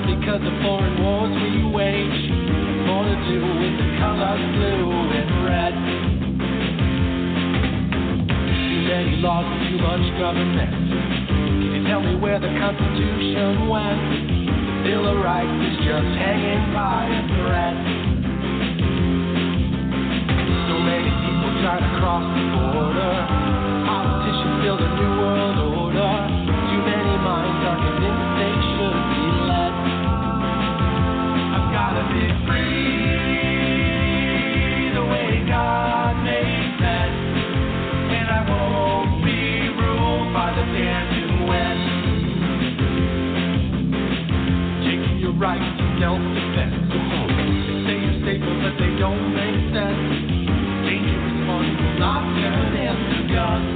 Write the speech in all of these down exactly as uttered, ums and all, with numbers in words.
because of foreign wars we wage. More to do with the colors blue and red. Too many laws and too much government. Can you tell me where the Constitution went? The Bill of Rights is just hanging by a thread. So many people try to cross the border. Politicians build a new world order. Too many minds are convinced they should be led. I've gotta be free the way God made men, and I won't be ruled by the damn U N. Taking your rights to self-defense. They say you're safer, but they don't make sense. Dangerous ones will not turn into guns.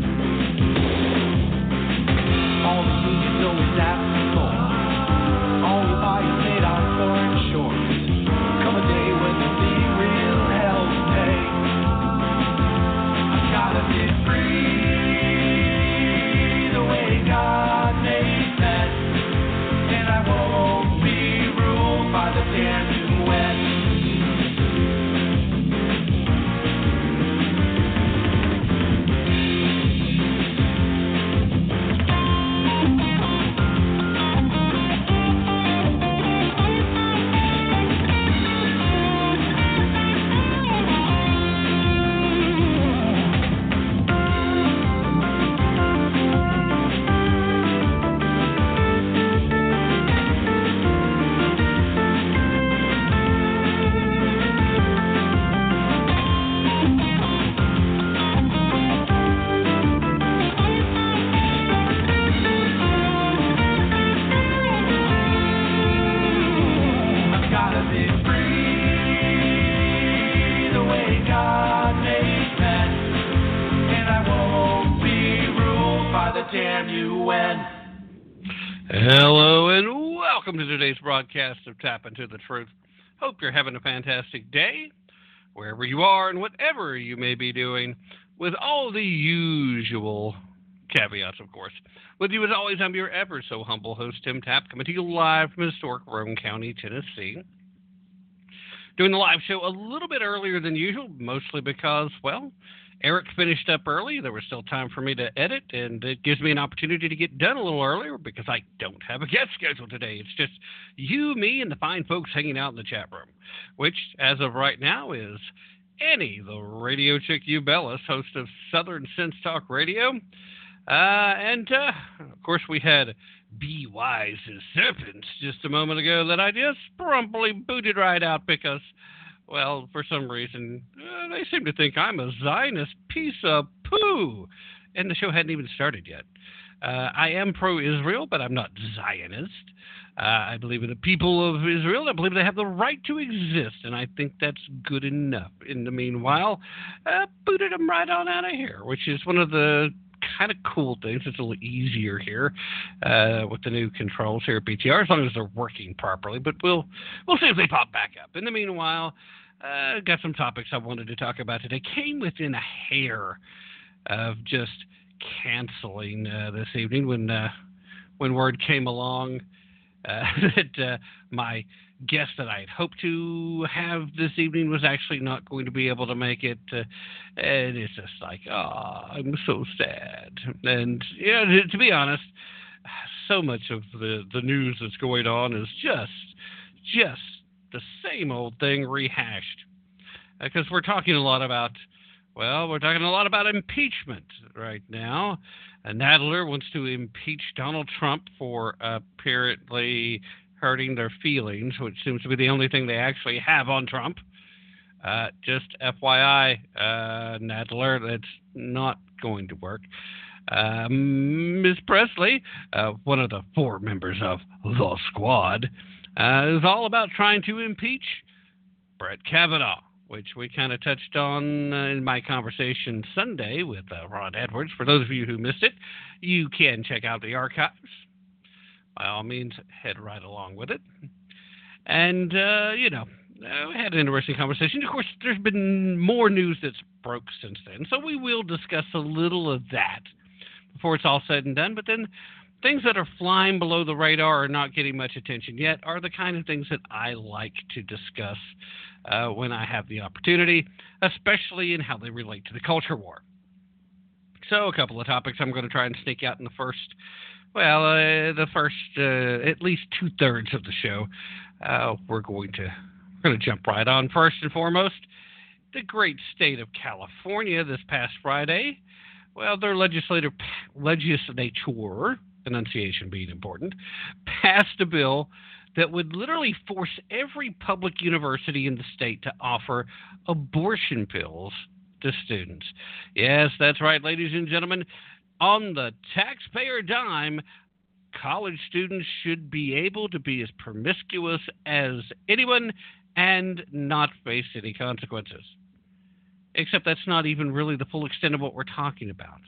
All the unions always ask for more. All we buy is made on foreign shores. Come a day when there'll be real hell to pay. I've gotta be free the way God made men, and I won't be ruled by the damn U N. Hello and welcome to today's broadcast of Tap Into the Truth. Hope you're having a fantastic day, wherever you are and whatever you may be doing, with all the usual caveats, of course. With you as always, I'm your ever so humble host, Tim Tapp, coming to you live from historic Roane County, Tennessee. Doing the live show a little bit earlier than usual, mostly because, well, Eric finished up early. There was still time for me to edit, and it gives me an opportunity to get done a little earlier because I don't have a guest scheduled today. It's just you, me, and the fine folks hanging out in the chat room, which, as of right now, is Annie, the radio chick Ubellis, host of Southern Sense Talk Radio. Uh, and, uh, of course, we had Be Wise as Serpents just a moment ago that I just promptly booted right out because, well, for some reason, uh, they seem to think I'm a Zionist piece of poo. And the show hadn't even started yet. Uh, I am pro-Israel, but I'm not Zionist. Uh, I believe in the people of Israel. I believe they have the right to exist, and I think that's good enough. In the meanwhile, uh, booted them right on out of here, which is one of the kind of cool things. It's a little easier here uh, with the new controls here at B T R, as long as they're working properly. But we'll we'll see if they pop back up. In the meanwhile, uh, got some topics I wanted to talk about today. Came within a hair of just canceling uh, this evening when uh, when word came along uh, that uh, my guest that I had hoped to have this evening was actually not going to be able to make it. Uh, and it's just like, oh, I'm so sad. And, yeah, to, to be honest, so much of the, the news that's going on is just, just the same old thing rehashed. Because uh, we're talking a lot about, well, we're talking a lot about impeachment right now. Uh, Nadler wants to impeach Donald Trump for apparently hurting their feelings, which seems to be the only thing they actually have on Trump. Uh, just F Y I, uh, Nadler, that's not going to work. Uh, Miz Presley, uh, one of the four members of the squad, uh, is all about trying to impeach Brett Kavanaugh, which we kind of touched on uh, in my conversation Sunday with uh, Ron Edwards. For those of you who missed it, you can check out the archives. By all means, head right along with it. And, uh, you know, uh, we had an interesting conversation. Of course, there's been more news that's broke since then, so we will discuss a little of that before it's all said and done. But then things that are flying below the radar or not getting much attention yet are the kind of things that I like to discuss uh, when I have the opportunity, especially in how they relate to the culture war. So a couple of topics I'm going to try and sneak out in the first, well, uh, the first uh, at least two-thirds of the show. Uh, we're going to we're going to jump right on. First and foremost, the great state of California this past Friday. Well, their legislative legislature, enunciation being important, passed a bill that would literally force every public university in the state to offer abortion pills to students. Yes, that's right, ladies and gentlemen. On the taxpayer dime, college students should be able to be as promiscuous as anyone and not face any consequences. Except that's not even really the full extent of what we're talking about.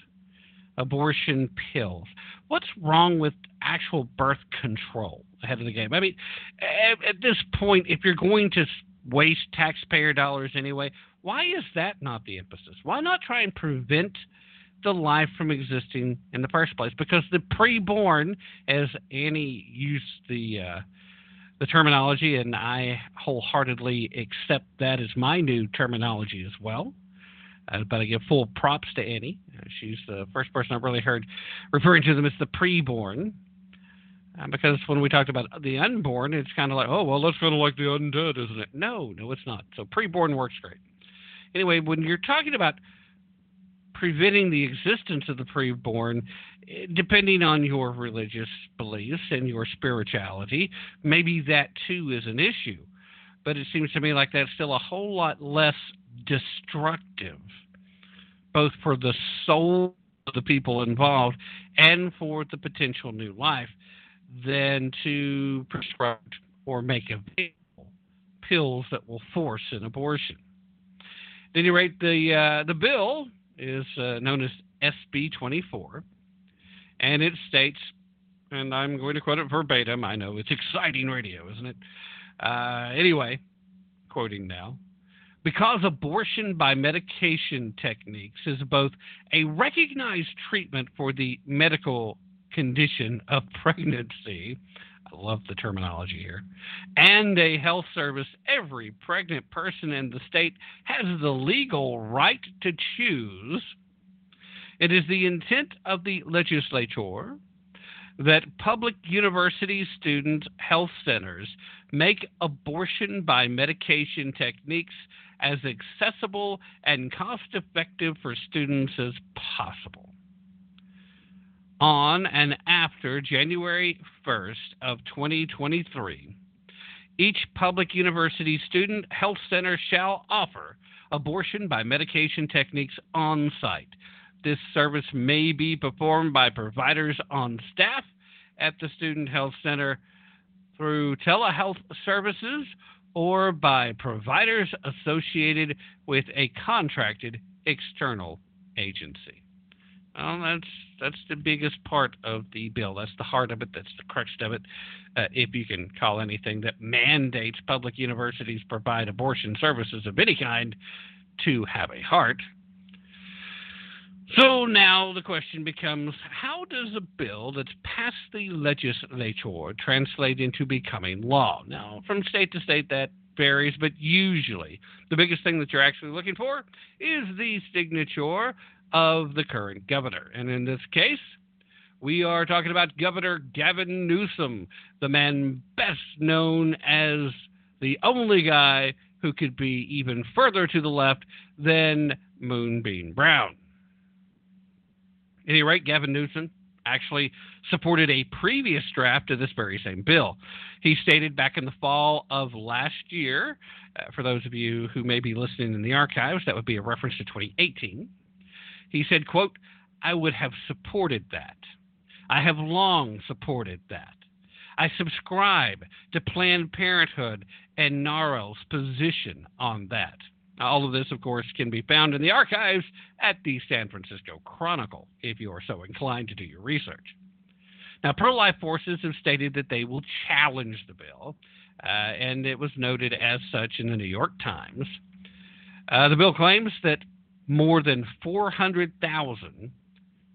Abortion pills. What's wrong with actual birth control ahead of the game? I mean, at this point, if you're going to waste taxpayer dollars anyway, why is that not the emphasis? Why not try and prevent the life from existing in the first place? Because the preborn, as Annie used the uh, the terminology, and I wholeheartedly accept that as my new terminology as well. Uh, but I give full props to Annie. Uh, she's the first person I've really heard referring to them as the preborn. Uh, because when we talked about the unborn, it's kind of like, oh, well, that's kind of like the undead, isn't it? No, no, it's not. So preborn works great. Anyway, when you're talking about preventing the existence of the preborn, depending on your religious beliefs and your spirituality, maybe that too is an issue. But it seems to me like that's still a whole lot less destructive, both for the soul of the people involved and for the potential new life, than to prescribe or make available pills that will force an abortion. At any rate, the uh, the bill is uh, known as S B twenty-four, and it states, and I'm going to quote it verbatim. I know it's exciting radio, isn't it? Uh, anyway, quoting now. Because abortion by medication techniques is both a recognized treatment for the medical condition of pregnancy, I love the terminology here, and a health service, every pregnant person in the state has the legal right to choose. It is the intent of the legislature that public university student health centers make abortion by medication techniques as accessible and cost-effective for students as possible. On and after January first of twenty twenty-three, each public university student health center shall offer abortion by medication techniques on site. This service may be performed by providers on staff at the student health center through telehealth services or by providers associated with a contracted external agency. Well, that's that's the biggest part of the bill. That's the heart of it. That's the crux of it. Uh, if you can call anything that mandates public universities provide abortion services of any kind to have a heart. So now the question becomes, how does a bill that's passed the legislature translate into becoming law? Now, from state to state, that varies, but usually the biggest thing that you're actually looking for is the signature of the current governor. And in this case, we are talking about Governor Gavin Newsom, the man best known as the only guy who could be even further to the left than Moonbeam Brown. At any rate, Gavin Newsom actually supported a previous draft of this very same bill. He stated back in the fall of last year, uh, for those of you who may be listening in the archives, that would be a reference to twenty eighteen. He said, quote, "I would have supported that. I have long supported that. I subscribe to Planned Parenthood and NARAL's position on that." All of this, of course, can be found in the archives at the San Francisco Chronicle, if you are so inclined to do your research. Now, pro-life forces have stated that they will challenge the bill, uh, and it was noted as such in the New York Times. Uh, the bill claims that more than four hundred thousand,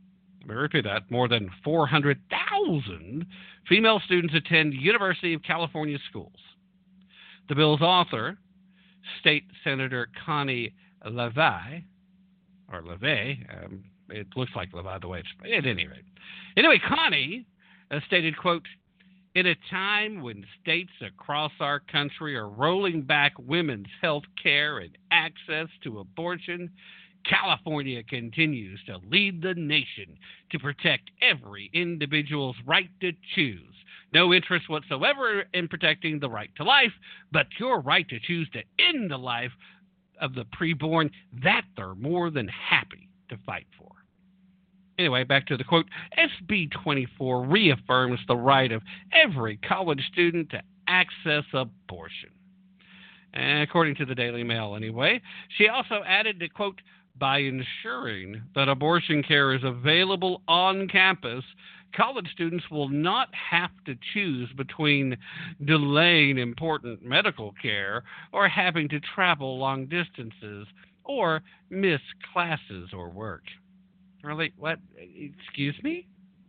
let me repeat that, more than four hundred thousand female students attend University of California schools. The bill's author, State Senator Connie LaVey, or LaVey, um, it looks like LaVey the way it's, at any rate. Anyway, Connie uh, stated, quote, in a time when states across our country are rolling back women's health care and access to abortion, California continues to lead the nation to protect every individual's right to choose. No interest whatsoever in protecting the right to life, but your right to choose to end the life of the preborn, that they're more than happy to fight for. Anyway, back to the quote. S B twenty-four reaffirms the right of every college student to access abortion. And according to the Daily Mail, anyway. She also added that, quote, by ensuring that abortion care is available on campus, college students will not have to choose between delaying important medical care or having to travel long distances or miss classes or work. Really? What? Excuse me?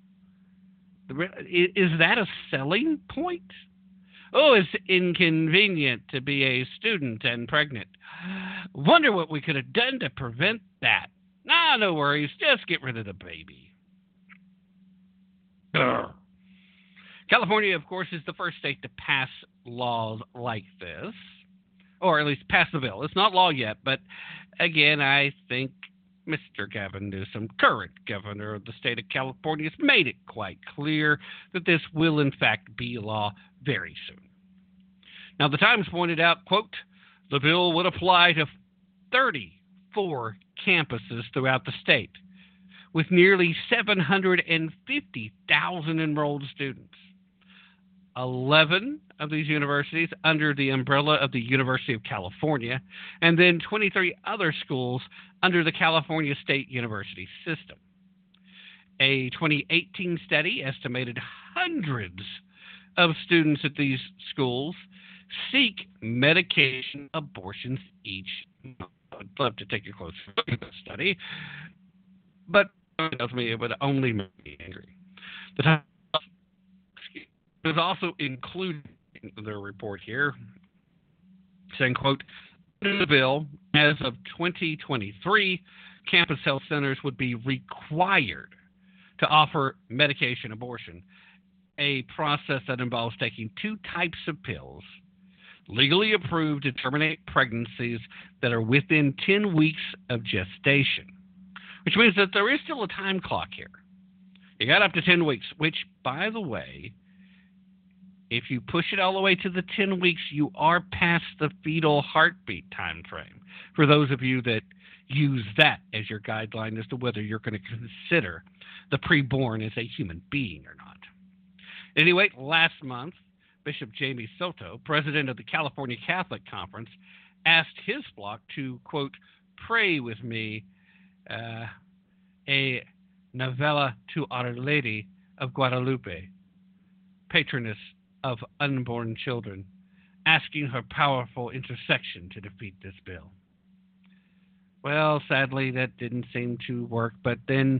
Is that a selling point? Oh, it's inconvenient to be a student and pregnant. Wonder what we could have done to prevent that. Nah, no worries. Just get rid of the baby. Ugh. California, of course, is the first state to pass laws like this, or at least pass the bill. It's not law yet, but again, I think Mister Gavin Newsom, current governor of the state of California, has made it quite clear that this will, in fact, be law very soon. Now, the Times pointed out, quote, the bill would apply to thirty-four campuses throughout the state, with nearly seven hundred fifty thousand enrolled students. eleven of these universities under the umbrella of the University of California, and then twenty-three other schools under the California State University system. A twenty eighteen study estimated hundreds of students at these schools seek medication abortions each month. I'd love to take a closer look at the study, but it tells me it would only make me angry. The Times is also included in their report here, saying, quote, in the bill, as of twenty twenty-three, campus health centers would be required to offer medication abortion, a process that involves taking two types of pills legally approved to terminate pregnancies that are within ten weeks of gestation, which means that there is still a time clock here. You got up to ten weeks, which, by the way, if you push it all the way to the ten weeks, you are past the fetal heartbeat time frame. For those of you that use that as your guideline as to whether you're going to consider the preborn as a human being or not. Anyway, last month, Bishop Jamie Soto, president of the California Catholic Conference, asked his flock to, quote, pray with me uh, a novella to Our Lady of Guadalupe, patroness of unborn children, asking her powerful intercession to defeat this bill. Well, sadly, that didn't seem to work. But then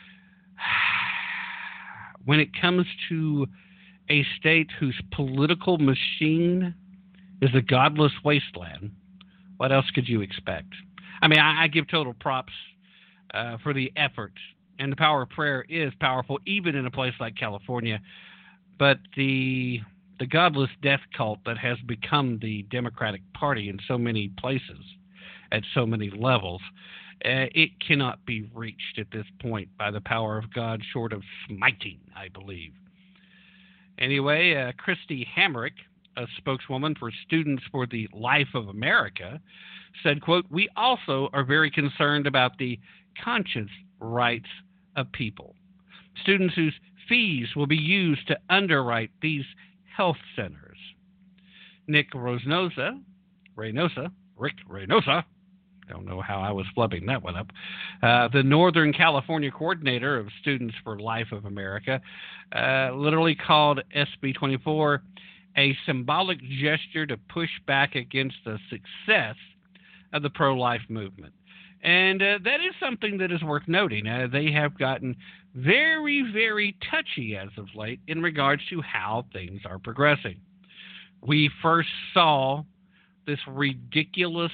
when it comes to a state whose political machine is a godless wasteland, what else could you expect? I mean, I, I give total props uh, for the effort, and the power of prayer is powerful, even in a place like California. But the the godless death cult that has become the Democratic Party in so many places, at so many levels, uh, it cannot be reached at this point by the power of God, short of smiting, I believe. Anyway, uh, Christy Hamrick, a spokeswoman for Students for the Life of America, said, quote, we also are very concerned about the conscience rights of people. Students whose fees will be used to underwrite these health centers. Nick Reynosa, Reynosa, Rick Reynosa, don't know how I was flubbing that one up, uh, the Northern California coordinator of Students for Life of America, uh, literally called S B twenty-four a symbolic gesture to push back against the success of the pro-life movement. And uh, that is something that is worth noting. Uh, they have gotten very, very touchy as of late in regards to how things are progressing. We first saw this ridiculous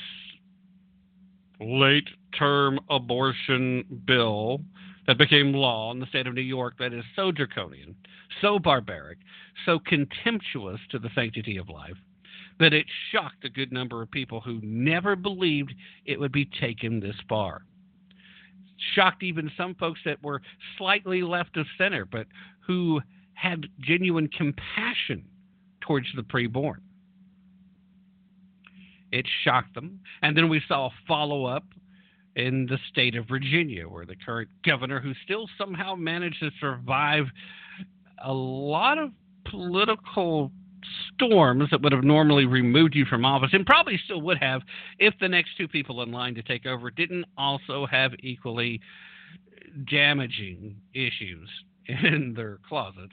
late-term abortion bill that became law in the state of New York that is so draconian, so barbaric, so contemptuous to the sanctity of life, that it shocked a good number of people who never believed it would be taken this far. Shocked even some folks that were slightly left of center, but who had genuine compassion towards the preborn. It shocked them. And then we saw follow-up in the state of Virginia, where the current governor, who still somehow managed to survive a lot of political storms that would have normally removed you from office, and probably still would have if the next two people in line to take over didn't also have equally damaging issues in their closet.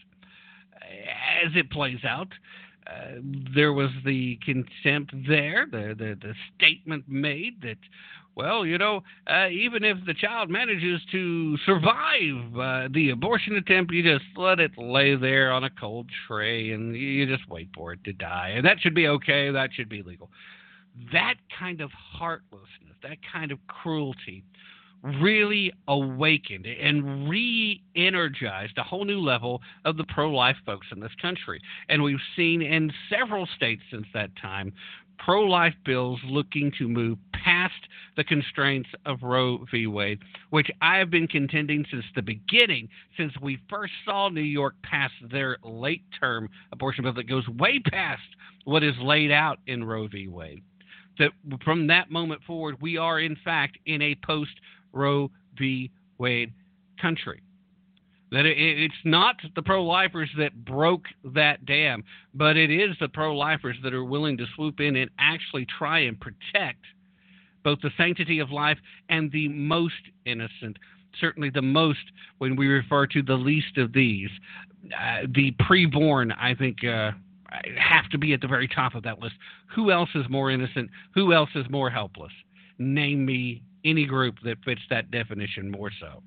As it plays out, uh, there was the contempt there, the, the, the statement made that, well, you know, uh, even if the child manages to survive uh, the abortion attempt, you just let it lay there on a cold tray and you just wait for it to die. And that should be okay. That should be legal. That kind of heartlessness, that kind of cruelty really awakened and re-energized a whole new level of the pro-life folks in this country. And we've seen in several states since that time pro-life bills looking to move past the constraints of Roe v. Wade, which I have been contending since the beginning, since we first saw New York pass their late-term abortion bill that goes way past what is laid out in Roe v. Wade. That from that moment forward, we are, in fact, in a post-Roe v. Wade country. That it, it's not the pro-lifers that broke that dam, but it is the pro-lifers that are willing to swoop in and actually try and protect both the sanctity of life and the most innocent, certainly the most when we refer to the least of these. Uh, the preborn, I think, uh, have to be at the very top of that list. Who else is more innocent? Who else is more helpless? Name me any group that fits that definition more so.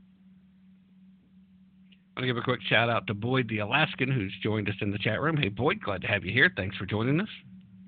I want to give a quick shout out to Boyd the Alaskan, who's joined us in the chat room. Hey, Boyd, glad to have you here. Thanks for joining us.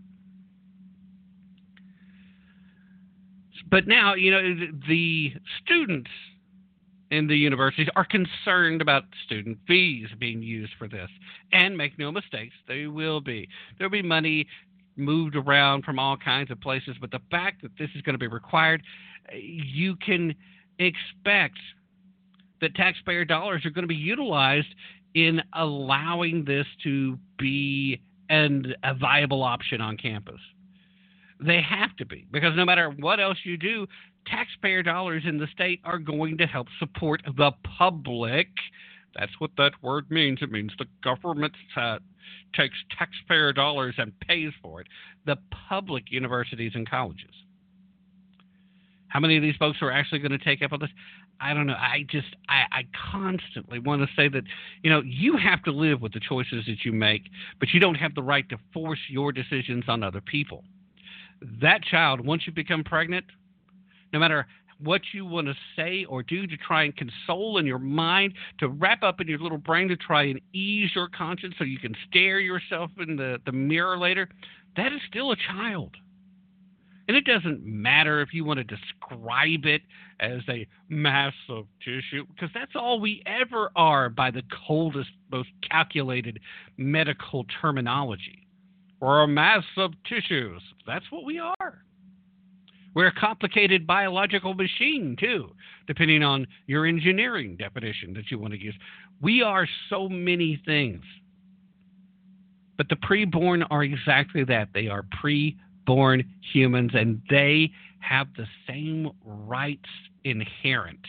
But now, you know, the students in the universities are concerned about student fees being used for this. And make no mistakes, they will be. There'll be money moved around from all kinds of places, but the fact that this is going to be required, you can expect that taxpayer dollars are going to be utilized in allowing this to be an, a viable option on campus. They have to be, because no matter what else you do, taxpayer dollars in the state are going to help support the public. That's what that word means. It means the government uh, takes taxpayer dollars and pays for it. The public universities and colleges. How many of these folks are actually going to take up on this? I don't know. I just, I, I constantly want to say that, you know, you have to live with the choices that you make, but you don't have the right to force your decisions on other people. That child, once you become pregnant, no matter what you want to say or do to try and console in your mind, to wrap up in your little brain to try and ease your conscience so you can stare yourself in the, the mirror later, that is still a child. And it doesn't matter if you want to describe it as a mass of tissue, because that's all we ever are by the coldest, most calculated medical terminology. We're a mass of tissues. That's what we are. We're a complicated biological machine, too, depending on your engineering definition that you want to use. We are so many things. But the preborn are exactly that. They are preborn humans, and they have the same rights inherent.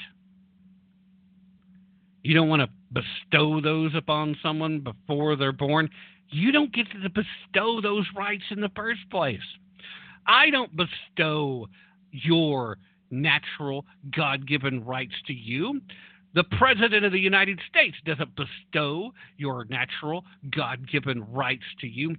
You don't want to bestow those upon someone before they're born. You don't get to bestow those rights in the first place. I don't bestow your natural God-given rights to you. The President of the United States doesn't bestow your natural God-given rights to you. The Constitution of the United States doesn't bestow these rights to you.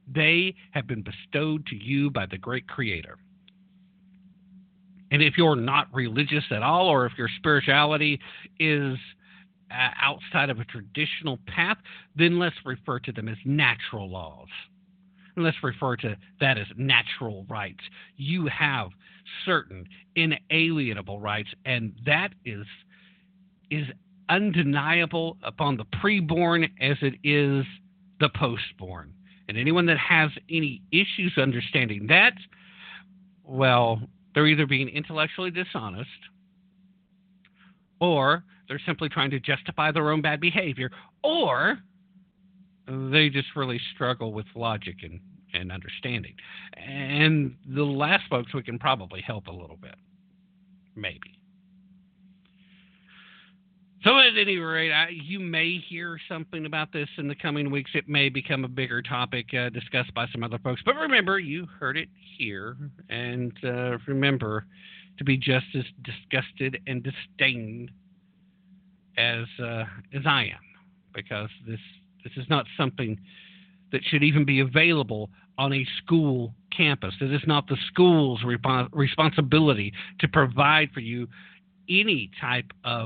They have been bestowed to you by the great Creator. And if you're not religious at all, or if your spirituality is uh, outside of a traditional path, then let's refer to them as natural laws. And let's refer to that as natural rights. You have certain inalienable rights, and that is is undeniable upon the preborn as it is the postborn. And anyone that has any issues understanding that, well, they're either being intellectually dishonest, or they're simply trying to justify their own bad behavior, or they just really struggle with logic and, and understanding. And the last folks, we can probably help a little bit. Maybe. So at any rate, I, you may hear something about this in the coming weeks. It may become a bigger topic uh, discussed by some other folks. But remember, you heard it here. And uh, remember to be just as disgusted and disdained as uh, as I am. Because this this is not something that should even be available on a school campus. It is not the school's repos- responsibility to provide for you any type of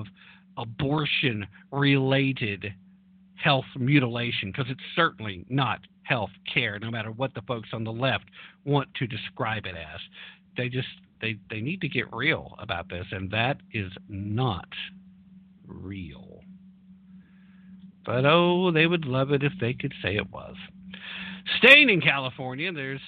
abortion-related health mutilation, because it's certainly not health care, no matter what the folks on the left want to describe it as. They just, they, they need to get real about this, and that is not real. But, oh, they would love it if they could say it was. Staying in California, there's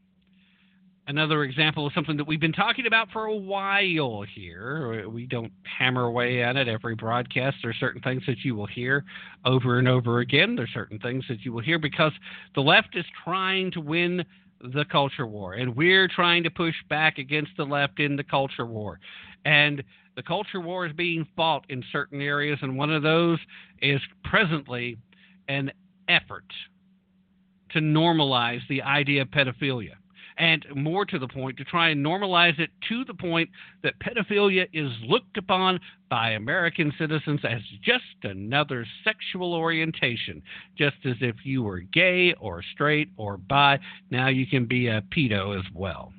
another example of something that we've been talking about for a while here. We don't hammer away at it every broadcast. There are certain things that you will hear over and over again. There are certain things that you will hear because the left is trying to win the culture war, and we're trying to push back against the left in the culture war. And the culture war is being fought in certain areas, and one of those is presently an effort to normalize the idea of pedophilia. And more to the point, to try and normalize it to the point that pedophilia is looked upon by American citizens as just another sexual orientation. Just as if you were gay or straight or bi, now you can be a pedo as well.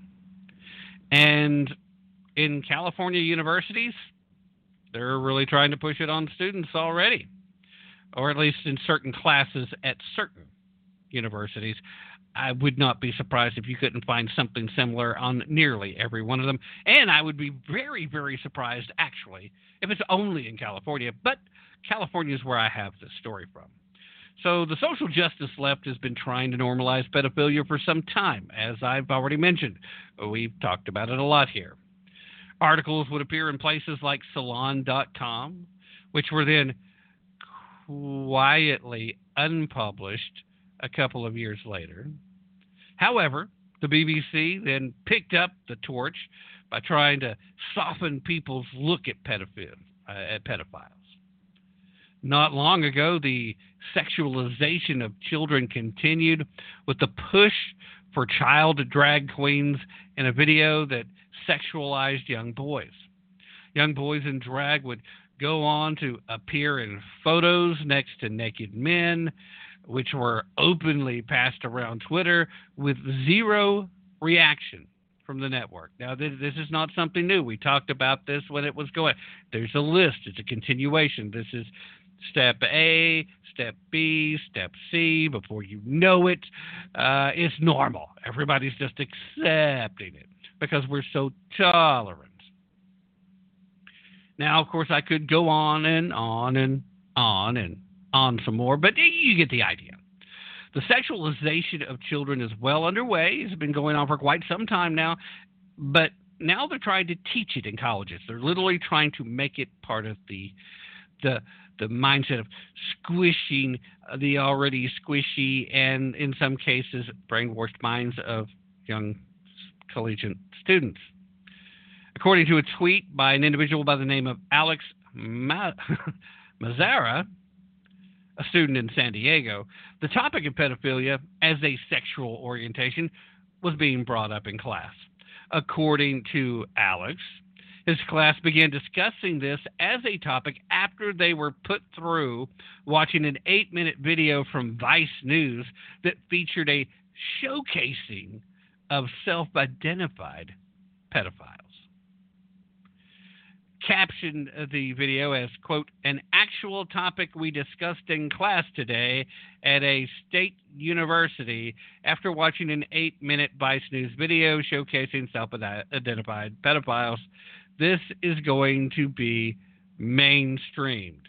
And in California universities, they're really trying to push it on students already, or at least in certain classes at certain universities. I would not be surprised if you couldn't find something similar on nearly every one of them. And I would be very, very surprised, actually, if it's only in California. But California is where I have this story from. So the social justice left has been trying to normalize pedophilia for some time, as I've already mentioned. We've talked about it a lot here. Articles would appear in places like salon dot com, which were then quietly unpublished a couple of years later. However, the B B C then picked up the torch by trying to soften people's look at, pedophiles, uh, at pedophiles. Not long ago, the sexualization of children continued with the push for child drag queens in a video that sexualized young boys. Young boys in drag would go on to appear in photos next to naked men, which were openly passed around Twitter with zero reaction from the network. Now, this, this is not something new. We talked about this when it was going. There's a list. It's a continuation. This is step A, step B, step C. Before you know it, uh, it's normal. Everybody's just accepting it because we're so tolerant. Now, of course, I could go on and on and on and on some more, but you get the idea. The sexualization of children is well underway. It's been going on for quite some time now, but now they're trying to teach it in colleges. They're literally trying to make it part of the the the mindset of squishing the already squishy and, in some cases, brainwashed minds of young collegiate students. According to a tweet by an individual by the name of Alex Ma- Mazzara, a student in San Diego, the topic of pedophilia as a sexual orientation was being brought up in class. According to Alex, his class began discussing this as a topic after they were put through watching an eight-minute video from Vice News that featured a showcasing of self-identified pedophiles. Captioned the video as, quote, an actual topic we discussed in class today at a state university after watching an eight-minute Vice News video showcasing self-identified pedophiles. This is going to be mainstreamed.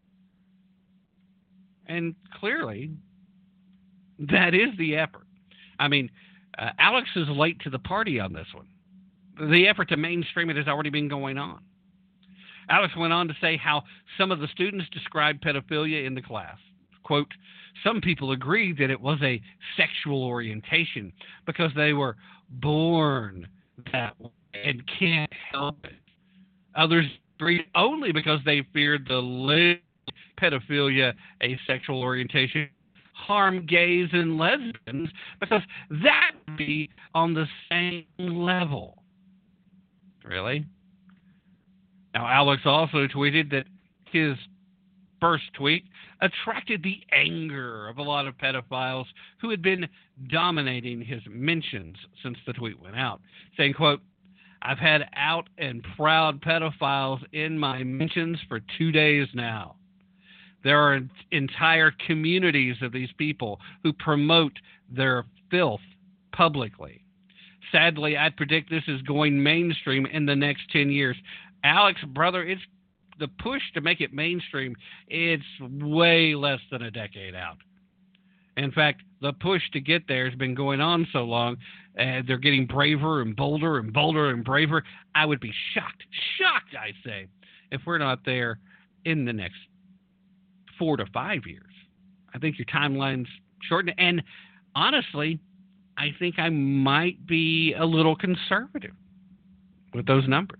And clearly, that is the effort. I mean, uh, Alex is late to the party on this one. The effort to mainstream it has already been going on. Alex went on to say how some of the students described pedophilia in the class. Quote, some people agreed that it was a sexual orientation because they were born that way and can't help it. Others agreed only because they feared the label pedophilia, a sexual orientation, harm gays and lesbians because that would be on the same level. Really? Now, Alex also tweeted that his first tweet attracted the anger of a lot of pedophiles who had been dominating his mentions since the tweet went out, saying, quote, I've had out and proud pedophiles in my mentions for two days now. There are entire communities of these people who promote their filth publicly. Sadly, I predict this is going mainstream in the next ten years. Alex, brother, it's the push to make it mainstream, it's way less than a decade out. In fact, the push to get there has been going on so long, and they're getting braver and bolder and bolder and braver. I would be shocked, shocked, I say, if we're not there in the next four to five years. I think your timeline's shortened. And honestly, I think I might be a little conservative with those numbers.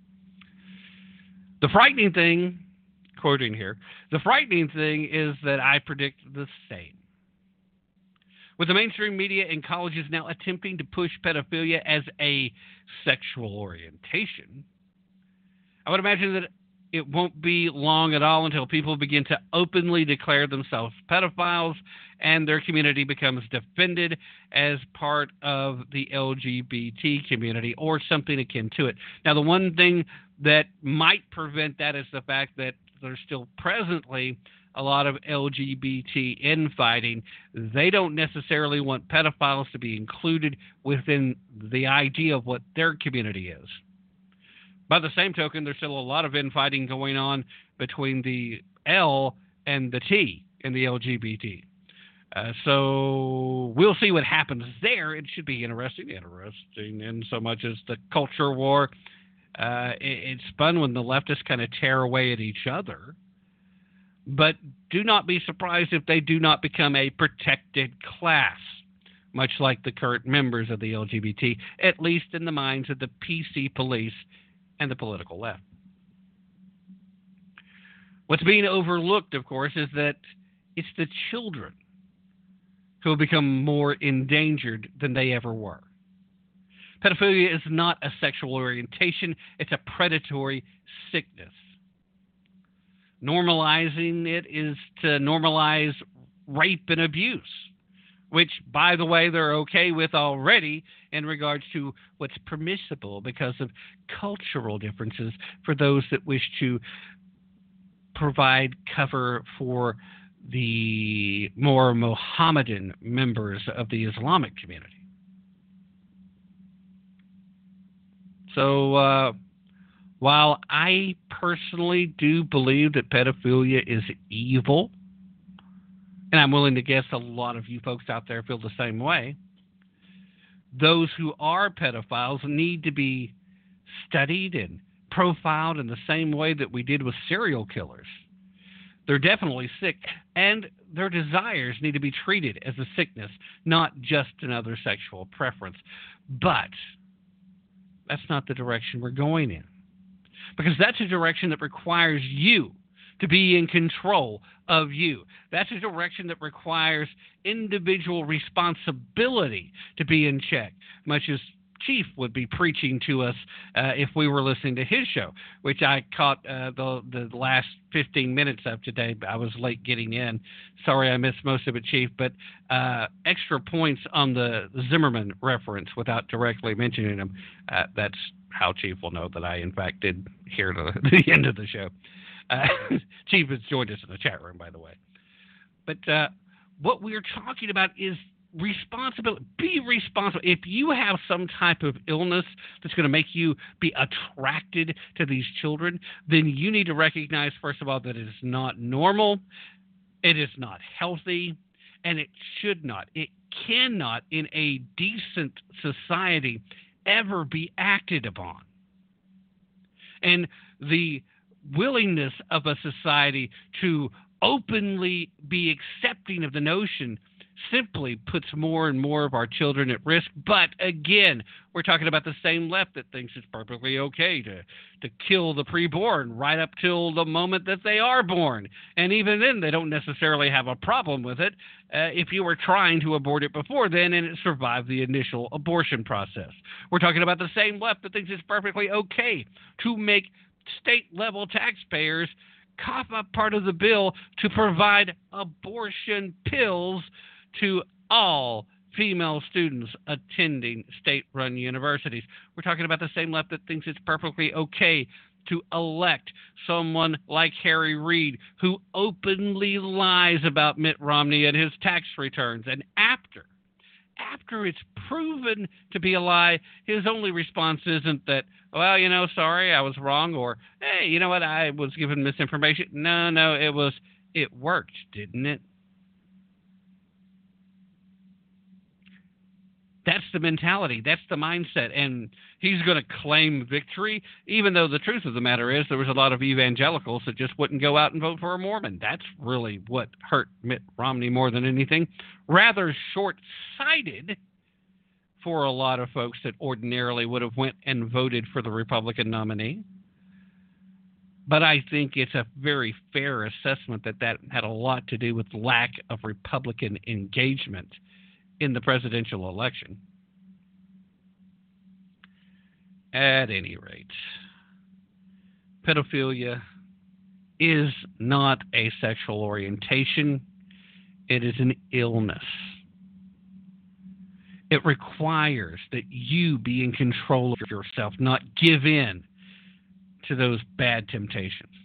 The frightening thing, quoting here, the frightening thing is that I predict the same. With the mainstream media and colleges now attempting to push pedophilia as a sexual orientation, I would imagine that it won't be long at all until people begin to openly declare themselves pedophiles and their community becomes defended as part of the L G B T community or something akin to it. Now, the one thing that might prevent that is the fact that there's still presently a lot of L G B T infighting. They don't necessarily want pedophiles to be included within the idea of what their community is. By the same token, there's still a lot of infighting going on between the L and the T in the L G B T. Uh, so we'll see what happens there. It should be interesting, interesting in so much as the culture war. Uh, it, it's fun when the leftists kind of tear away at each other. But do not be surprised if they do not become a protected class, much like the current members of the L G B T, at least in the minds of the P C police and the political left. What's being overlooked, of course, is that it's the children who will become more endangered than they ever were. Pedophilia is not a sexual orientation, it's a predatory sickness. Normalizing it is to normalize rape and abuse, which, by the way, they're okay with already in regards to what's permissible because of cultural differences for those that wish to provide cover for the more Mohammedan members of the Islamic community. So, uh, while I personally do believe that pedophilia is evil, and I'm willing to guess a lot of you folks out there feel the same way, those who are pedophiles need to be studied and profiled in the same way that we did with serial killers. They're definitely sick, and their desires need to be treated as a sickness, not just another sexual preference. But that's not the direction we're going in, because that's a direction that requires you to be in control of you. That's a direction that requires individual responsibility to be in check, much as Chief would be preaching to us uh, if we were listening to his show, which I caught uh, the the last fifteen minutes of today. I was late getting in. Sorry I missed most of it, Chief, but uh, extra points on the Zimmerman reference without directly mentioning him. Uh, that's how Chief will know that I, in fact, did hear the, the end of the show. Uh, Chief has joined us in the chat room, by the way. But uh, what we're talking about is responsibility. Be responsible. If you have some type of illness that's going to make you be attracted to these children, then you need to recognize, first of all, that it is not normal, it is not healthy, and it should not, it cannot, in a decent society, ever be acted upon. And the willingness of a society to openly be accepting of the notion simply puts more and more of our children at risk. But again, we're talking about the same left that thinks it's perfectly okay to, to kill the preborn right up till the moment that they are born. And even then, they don't necessarily have a problem with it uh, if you were trying to abort it before then and it survived the initial abortion process. We're talking about the same left that thinks it's perfectly okay to make state-level taxpayers cough up part of the bill to provide abortion pills to all female students attending state-run universities. We're talking about the same left that thinks it's perfectly okay to elect someone like Harry Reid, who openly lies about Mitt Romney and his tax returns. And after, after it's proven to be a lie, his only response isn't that, well, you know, sorry, I was wrong, or, hey, you know what, I was given misinformation. No, no, it was, it worked, didn't it? That's the mentality. That's the mindset. And he's going to claim victory, even though the truth of the matter is there was a lot of evangelicals that just wouldn't go out and vote for a Mormon. That's really what hurt Mitt Romney more than anything. Rather short-sighted for a lot of folks that ordinarily would have went and voted for the Republican nominee. But I think it's a very fair assessment that that had a lot to do with lack of Republican engagement in the presidential election. At any rate, pedophilia is not a sexual orientation. It is an illness. It requires that you be in control of yourself, not give in to those bad temptations.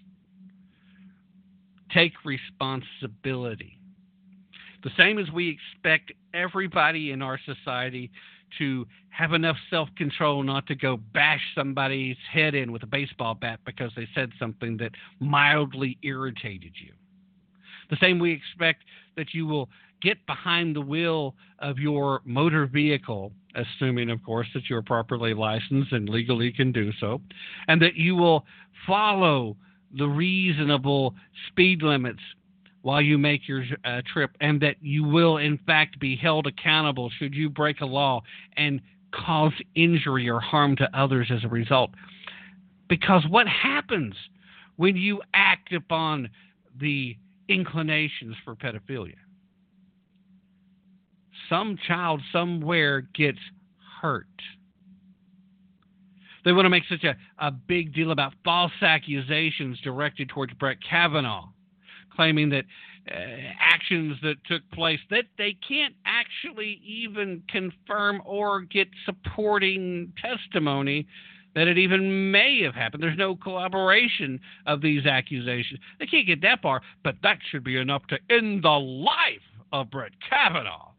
Take responsibility. The same as we expect everybody in our society to have enough self-control not to go bash somebody's head in with a baseball bat because they said something that mildly irritated you. The same we expect that you will get behind the wheel of your motor vehicle, assuming, of course, that you're properly licensed and legally can do so, and that you will follow the reasonable speed limits while you make your uh, trip, and that you will, in fact, be held accountable should you break a law and cause injury or harm to others as a result. Because what happens when you act upon the inclinations for pedophilia? Some child somewhere gets hurt. They want to make such a, a big deal about false accusations directed towards Brett Kavanaugh, claiming that uh, actions that took place that they can't actually even confirm or get supporting testimony that it even may have happened. There's no corroboration of these accusations. They can't get that far, but that should be enough to end the life of Brett Kavanaugh.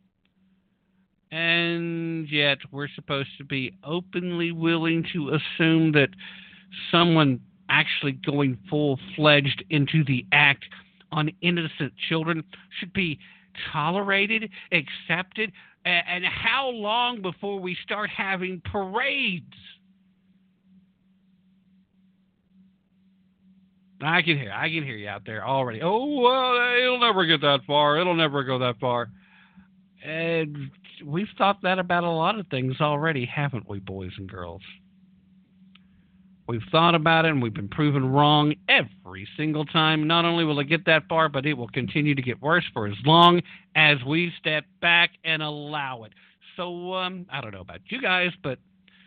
And yet we're supposed to be openly willing to assume that someone actually going full-fledged into the act on innocent children should be tolerated, accepted, and how long before we start having parades? I can hear, I can hear you out there already. Oh, well, it'll never get that far. It'll never go that far. And we've thought that about a lot of things already, haven't we, boys and girls? We've thought about it, and we've been proven wrong every single time. Not only will it get that far, but it will continue to get worse for as long as we step back and allow it. So, um, I don't know about you guys, but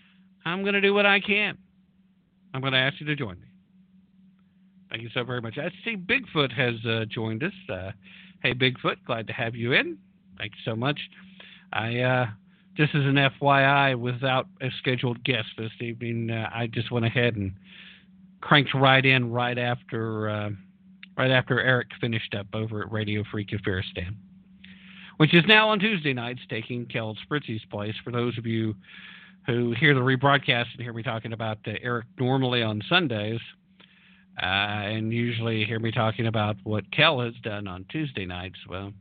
I'm going to do what I can. I'm going to ask you to join me. Thank you so very much. I see Bigfoot has uh, joined us. Uh, hey, Bigfoot, glad to have you in. Thank you so much. I uh, just as an F Y I, without a scheduled guest this evening, uh, I just went ahead and cranked right in right after uh, right after Eric finished up over at Radio Free Kafiristan, which is now on Tuesday nights, taking Kel Spritzy's place. For those of you who hear the rebroadcast and hear me talking about uh, Eric normally on Sundays, uh, and usually hear me talking about what Kel has done on Tuesday nights, well,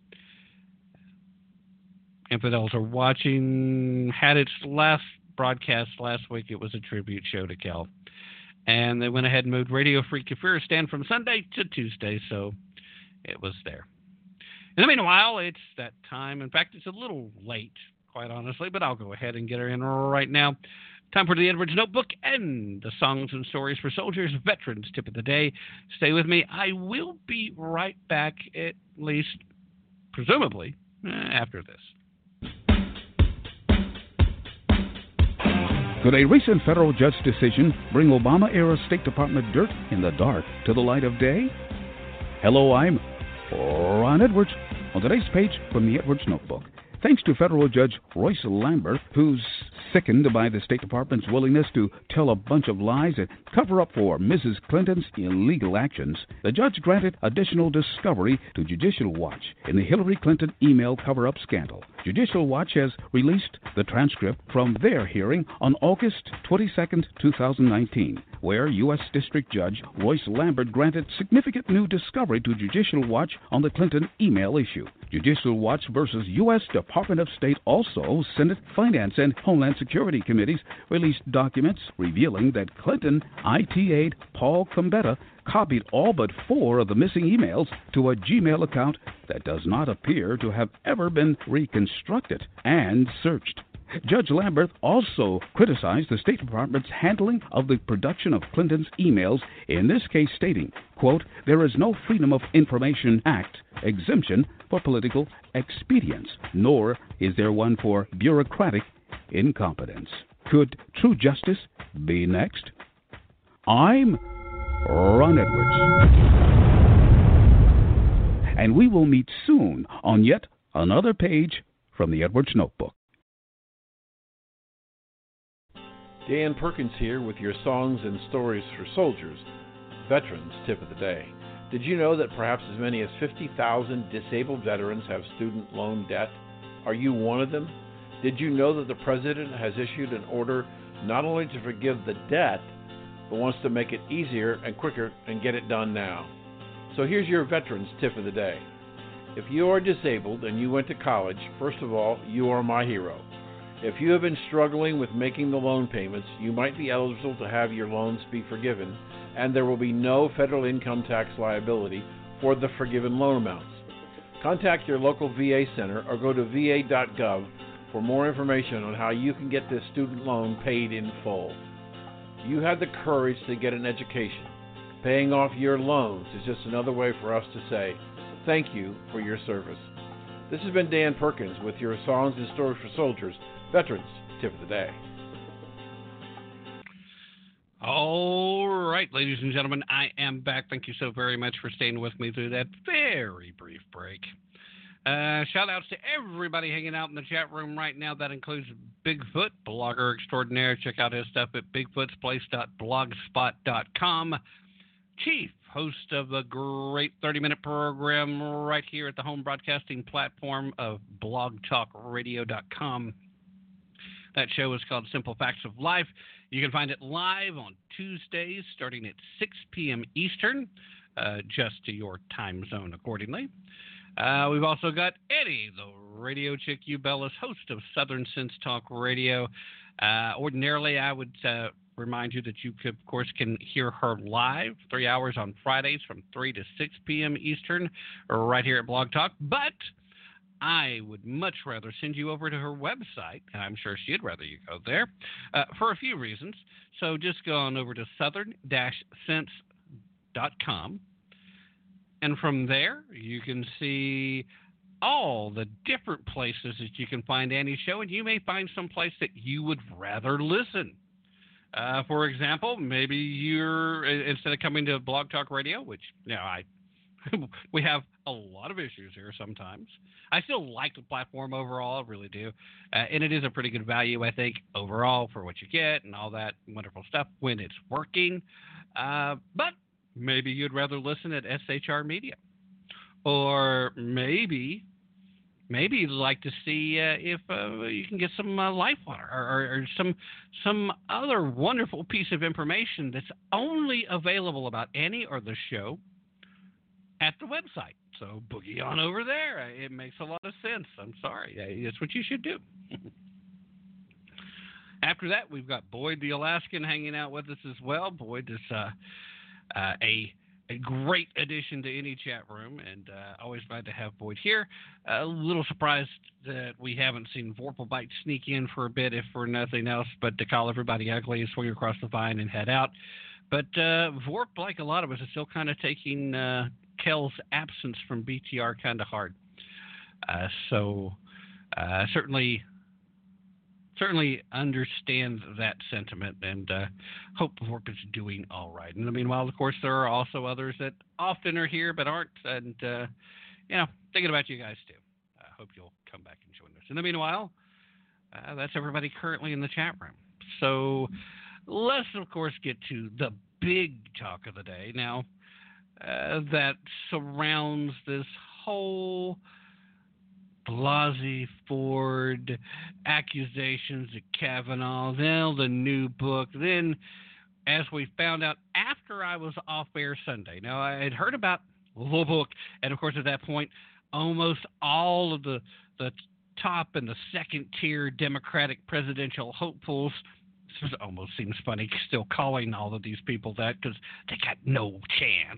Infidels Are Watching had its last broadcast last week. It was a tribute show to Kel. And they went ahead and moved Radio Free Kafiristan from Sunday to Tuesday, so it was there. In the meanwhile, it's that time. In fact, it's a little late, quite honestly, but I'll go ahead and get her in right now. Time for the Edwards Notebook and the Songs and Stories for Soldiers Veterans Tip of the Day. Stay with me. I will be right back, at least, presumably, after this. Could a recent federal judge decision bring Obama-era State Department dirt in the dark to the light of day? Hello, I'm Ron Edwards. On today's page from the Edwards Notebook, thanks to federal judge Royce Lamberth, who's sickened by the State Department's willingness to tell a bunch of lies and cover up for Missus Clinton's illegal actions, the judge granted additional discovery to Judicial Watch in the Hillary Clinton email cover-up scandal. Judicial Watch has released the transcript from their hearing on August twenty-second, two thousand nineteen, where U S District Judge Royce Lamberth granted significant new discovery to Judicial Watch on the Clinton email issue. Judicial Watch versus U S Department of State, also Senate Finance and Homeland Security Committees released documents revealing that Clinton I T aide Paul Combetta copied all but four of the missing emails to a Gmail account that does not appear to have ever been reconstructed and searched. Judge Lamberth also criticized the State Department's handling of the production of Clinton's emails, in this case stating, quote, "There is no Freedom of Information Act exemption for political expedience, nor is there one for bureaucratic incompetence." Could true justice be next? I'm Ron Edwards, and we will meet soon on yet another page from the Edwards Notebook. Dan Perkins here with your Songs and Stories for Soldiers, Veterans Tip of the Day. Did you know that perhaps as many as fifty thousand disabled veterans have student loan debt? Are you one of them? Did you know that the President has issued an order not only to forgive the debt, but wants to make it easier and quicker and get it done now? So here's your Veterans Tip of the Day. If you are disabled and you went to college, first of all, you are my hero. If you have been struggling with making the loan payments, you might be eligible to have your loans be forgiven, and there will be no federal income tax liability for the forgiven loan amounts. Contact your local V A center or go to V A dot gov for more information on how you can get this student loan paid in full. You had the courage to get an education. Paying off your loans is just another way for us to say thank you for your service. This has been Dan Perkins with your Songs and Stories for Soldiers, Veterans Tip of the Day. All right, ladies and gentlemen, I am back. Thank you so very much for staying with me through that very brief break. Uh, shout outs to everybody hanging out in the chat room right now. That includes Bigfoot, blogger extraordinaire. Check out his stuff at bigfoots place dot blogspot dot com. Chief, host of the great thirty-minute program right here at the home broadcasting platform of blog talk radio dot com. That show is called Simple Facts of Life. You can find it live on Tuesdays starting at six p.m. Eastern, uh, just to your time zone accordingly. Uh, we've also got Eddie, the radio chick Ubellis, host of Southern Sense Talk Radio. Uh, ordinarily, I would uh, remind you that you, could, of course, can hear her live three hours on Fridays from three to six p.m. Eastern, right here at Blog Talk. But I would much rather send you over to her website, and I'm sure she'd rather you go there, uh, for a few reasons. So just go on over to southern sense dot com. And from there, you can see all the different places that you can find Annie's show, and you may find some place that you would rather listen. Uh, for example, maybe you're, instead of coming to Blog Talk Radio, which, you know, I we have a lot of issues here sometimes. I still like the platform overall, I really do. Uh, and it is a pretty good value, I think, overall for what you get and all that wonderful stuff when it's working. Uh, but maybe you'd rather listen at S H R Media. Or maybe maybe you'd like to see uh, if uh, you can get some uh, LifeWater or, or, or some some other wonderful piece of information that's only available about any or the show at the website. So boogie on over there. It makes a lot of sense. I'm sorry. That's what you should do. After that, we've got Boyd the Alaskan hanging out with us as well. Boyd is uh, uh, a, a great addition to any chat room, and uh, always glad to have Boyd here. Uh, a little surprised that we haven't seen Vorpalbite sneak in for a bit, if for nothing else, but to call everybody ugly, swing across the vine, and head out. But uh, Vorp, like a lot of us, is still kind of taking uh, Kel's absence from B T R kind of hard. Uh, so uh, certainly certainly understand that sentiment, and uh, hope Vorp is doing all right. And meanwhile, of course, there are also others that often are here but aren't, and uh, you know, thinking about you guys too. I hope you'll come back and join us. In the meanwhile, uh, that's everybody currently in the chat room. So let's, of course, get to the big talk of the day now uh, that surrounds this whole Blasey Ford accusations of Kavanaugh, then the new book, then, as we found out after I was off air Sunday. Now, I had heard about the book, and of course, at that point, almost all of the the top and the second tier Democratic presidential hopefuls. This almost seems funny still calling all of these people that, because they got no chance.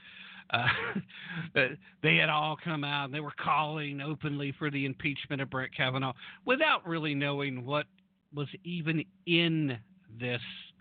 Uh, they had all come out and they were calling openly for the impeachment of Brett Kavanaugh without really knowing what was even in this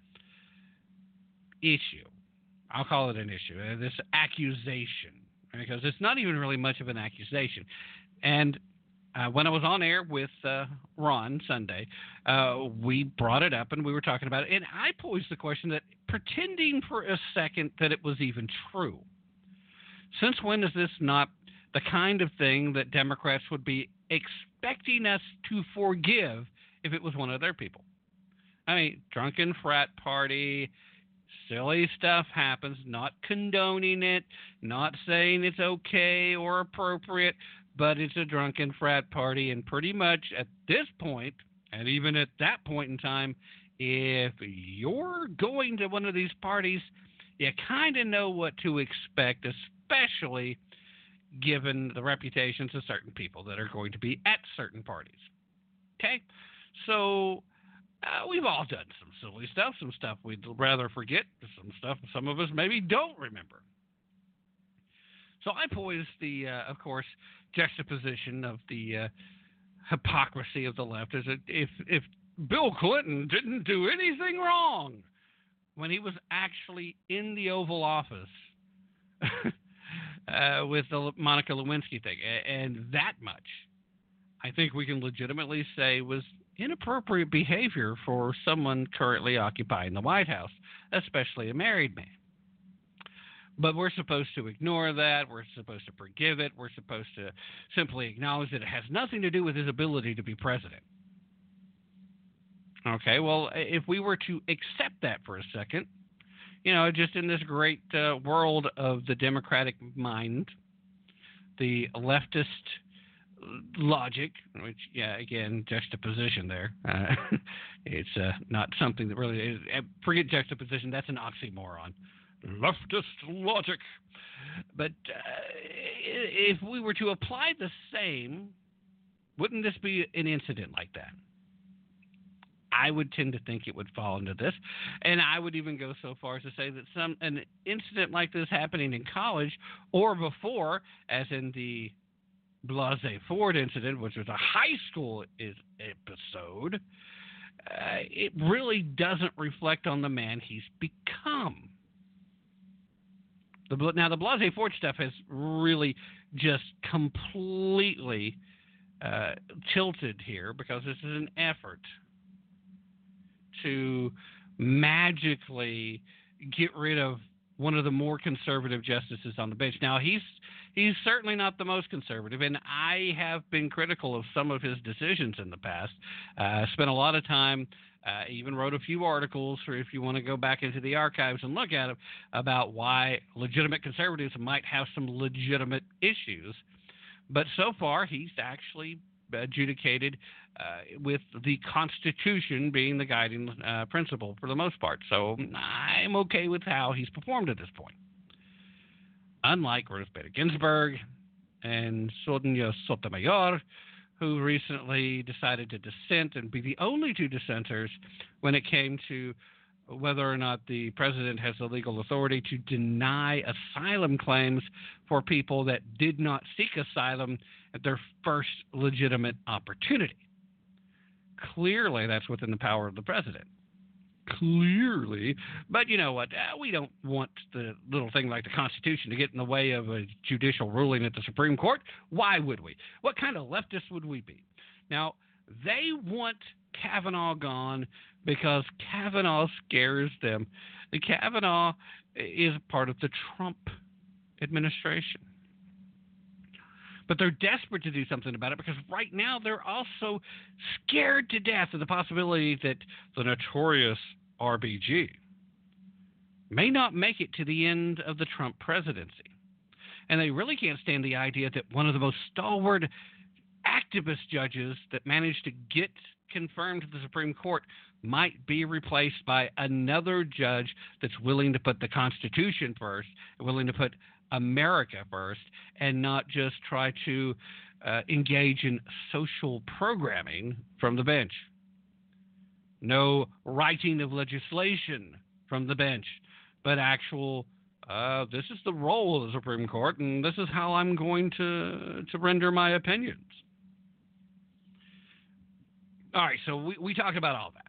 issue. I'll call it an issue, uh, this accusation, because it's not even really much of an accusation. And Uh, when I was on air with uh, Ron Sunday, uh, we brought it up and we were talking about it. And I posed the question that, pretending for a second that it was even true, since when is this not the kind of thing that Democrats would be expecting us to forgive if it was one of their people? I mean, drunken frat party, silly stuff happens, not condoning it, not saying it's okay or appropriate, but it's a drunken frat party, and pretty much at this point, and even at that point in time, if you're going to one of these parties, you kind of know what to expect, especially given the reputations of certain people that are going to be at certain parties. Okay? So uh, we've all done some silly stuff, some stuff we'd rather forget, some stuff some of us maybe don't remember. So I posed the, uh, of course, juxtaposition of the uh, hypocrisy of the left as a, if if Bill Clinton didn't do anything wrong when he was actually in the Oval Office uh, with the Monica Lewinsky thing, and that much I think we can legitimately say was inappropriate behavior for someone currently occupying the White House, especially a married man. But we're supposed to ignore that. We're supposed to forgive it. We're supposed to simply acknowledge that it has nothing to do with his ability to be president. Okay, well, if we were to accept that for a second, you know, just in this great uh, world of the Democratic mind, the leftist logic, which, yeah, again, juxtaposition there. Uh, it's uh, not something that really is. Forget juxtaposition. That's an oxymoron. Leftist logic. But uh, if we were to apply the same, wouldn't this be an incident like that? I would tend to think it would fall into this. And I would even go so far as to say that some an incident like this happening in college or before, as in the Blasey Ford incident, which was a high school is, episode, uh, it really doesn't reflect on the man he's become. The, now, the Blasey Ford stuff has really just completely uh, tilted here because this is an effort to magically get rid of one of the more conservative justices on the bench. Now, he's he's certainly not the most conservative, and I have been critical of some of his decisions in the past. Uh, spent a lot of time, uh, even wrote a few articles, or if you want to go back into the archives and look at them, about why legitimate conservatives might have some legitimate issues. But so far, he's actually adjudicated uh, with the Constitution being the guiding uh, principle for the most part. So I'm okay with how he's performed at this point. Unlike Ruth Bader Ginsburg and Sonia Sotomayor, who recently decided to dissent and be the only two dissenters when it came to whether or not the president has the legal authority to deny asylum claims for people that did not seek asylum at their first legitimate opportunity. Clearly, that's within the power of the president. Clearly. But you know what? Uh, we don't want the little thing like the Constitution to get in the way of a judicial ruling at the Supreme Court. Why would we? What kind of leftists would we be? Now, they want Kavanaugh gone because Kavanaugh scares them. The Kavanaugh is part of the Trump administration. But they're desperate to do something about it because right now they're also scared to death of the possibility that the notorious R B G may not make it to the end of the Trump presidency. And they really can't stand the idea that one of the most stalwart activist judges that managed to get confirmed to the Supreme Court might be replaced by another judge that's willing to put the Constitution first, willing to put America first, and not just try to uh, engage in social programming from the bench. No writing of legislation from the bench, but actual, uh, this is the role of the Supreme Court, and this is how I'm going to, to render my opinions. All right, so we, we talked about all that.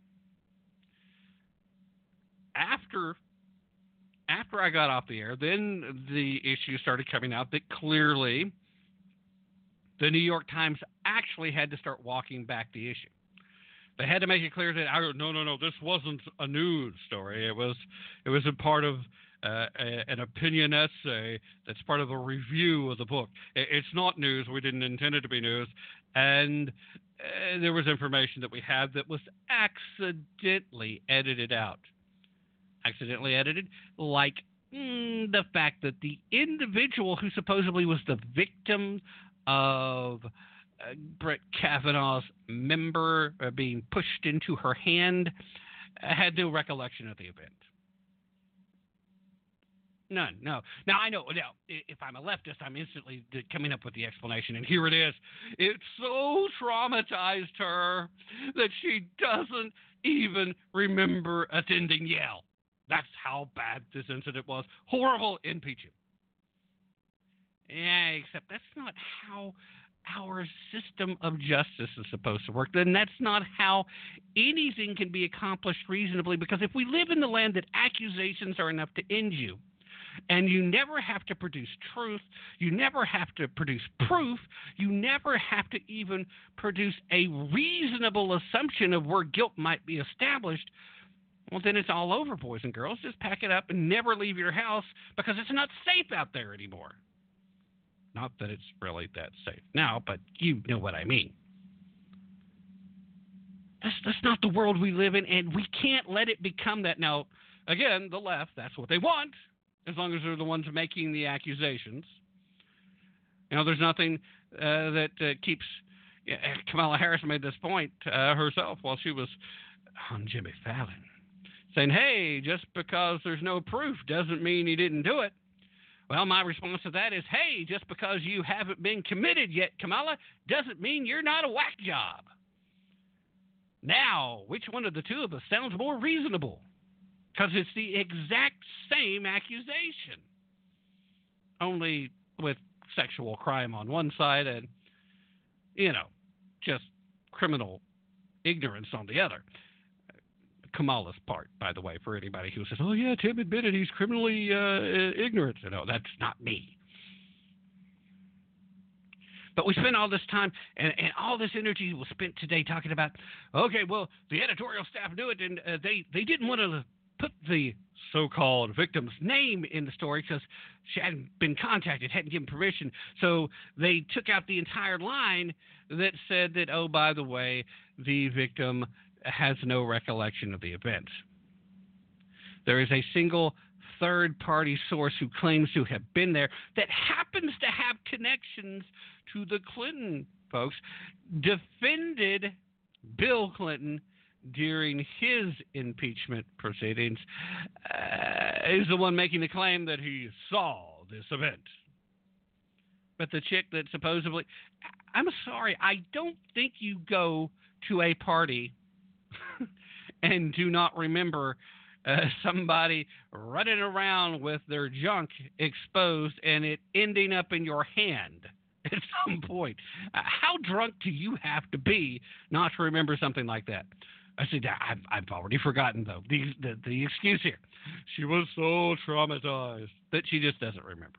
After after I got off the air, then the issue started coming out that clearly the New York Times actually had to start walking back the issue. They had to make it clear that I, no, no, no, this wasn't a news story. It was it was a part of uh, a, an opinion essay that's part of a review of the book. It, it's not news. We didn't intend it to be news. And uh, there was information that we had that was accidentally edited out. Accidentally edited, like mm, the fact that the individual who supposedly was the victim of uh, Brett Kavanaugh's member uh, being pushed into her hand uh, had no recollection of the event. None, no. Now, I know, now, if I'm a leftist, I'm instantly coming up with the explanation, and here it is. It so traumatized her that she doesn't even remember attending Yale. That's how bad this incident was. Horrible, impeach him. Yeah, except that's not how our system of justice is supposed to work. Then that's not how anything can be accomplished reasonably, because if we live in the land that accusations are enough to end you, and you never have to produce truth, you never have to produce proof, you never have to even produce a reasonable assumption of where guilt might be established, well, then it's all over, boys and girls. Just pack it up and never leave your house because it's not safe out there anymore. Not that it's really that safe now, but you know what I mean. That's, that's not the world we live in, and we can't let it become that. Now, again, the left, that's what they want, as long as they're the ones making the accusations. You know, there's nothing uh, that uh, keeps... Yeah, Kamala Harris made this point uh, herself while she was on Jimmy Fallon, saying, hey, just because there's no proof doesn't mean he didn't do it. Well, my response to that is, hey, just because you haven't been committed yet, Kamala, doesn't mean you're not a whack job. Now, which one of the two of us sounds more reasonable? Because it's the exact same accusation, only with sexual crime on one side and, you know, just criminal ignorance on the other. Kamala's part, by the way, for anybody who says, oh, yeah, Tim admitted he's criminally uh, ignorant. No, that's not me. But we spent all this time and, and all this energy was spent today talking about, okay, well, the editorial staff knew it, and uh, they, they didn't want to put the so-called victim's name in the story because she hadn't been contacted, hadn't given permission. So they took out the entire line that said that, oh, by the way, the victim has no recollection of the event. There is a single third-party source who claims to have been there that happens to have connections to the Clinton folks, defended Bill Clinton during his impeachment proceedings, uh, is the one making the claim that he saw this event. But the chick that supposedly, I'm sorry, I don't think you go to a party and do not remember uh, somebody running around with their junk exposed and it ending up in your hand at some point. Uh, how drunk do you have to be not to remember something like that? I said, I've, I've already forgotten, though, the, the the excuse here. She was so traumatized that she just doesn't remember.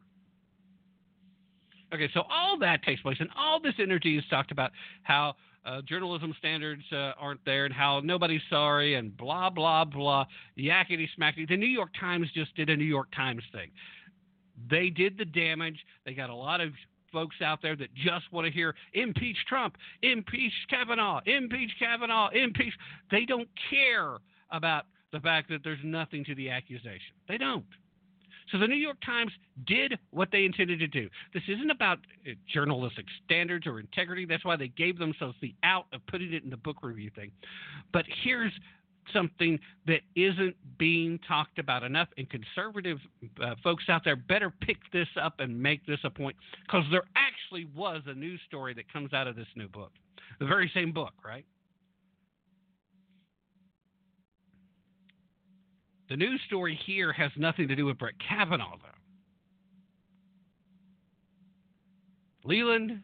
Okay, so all that takes place, and all this energy is talked about how uh, journalism standards uh, aren't there and how nobody's sorry and blah, blah, blah, yakety smackety. The New York Times just did a New York Times thing. They did the damage. They got a lot of folks out there that just want to hear impeach Trump, impeach Kavanaugh, impeach Kavanaugh, impeach. They don't care about the fact that there's nothing to the accusation. They don't. So the New York Times did what they intended to do. This isn't about uh, journalistic standards or integrity. That's why they gave themselves the out of putting it in the book review thing. But here's something that isn't being talked about enough, and conservative uh, folks out there better pick this up and make this a point, because there actually was a news story that comes out of this new book. The very same book, right? The news story here has nothing to do with Brett Kavanaugh, though. Leland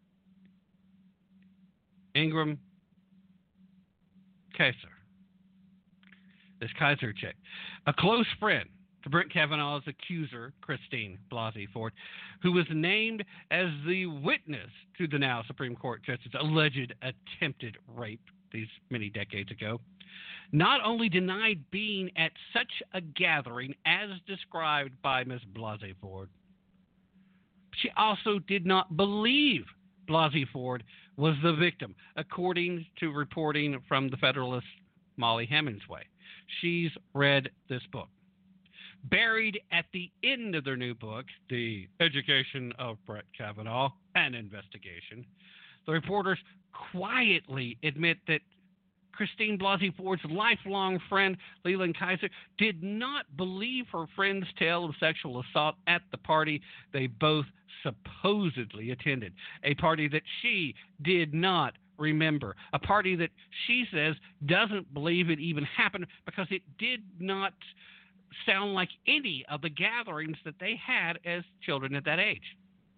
Ingram Kaiser. This Kaiser chick, a close friend to Brett Kavanaugh's accuser, Christine Blasey Ford, who was named as the witness to the now Supreme Court justice's alleged attempted rape these many decades ago, not only denied being at such a gathering as described by Miz Blasey Ford, she also did not believe Blasey Ford was the victim, according to reporting from the Federalist Molly Hemingway. She's read this book. Buried at the end of their new book, The Education of Brett Kavanaugh, an Investigation, the reporters quietly admit that Christine Blasey Ford's lifelong friend, Leland Kaiser, did not believe her friend's tale of sexual assault at the party they both supposedly attended, a party that she did not remember, a party that she says doesn't believe it even happened because it did not sound like any of the gatherings that they had as children at that age.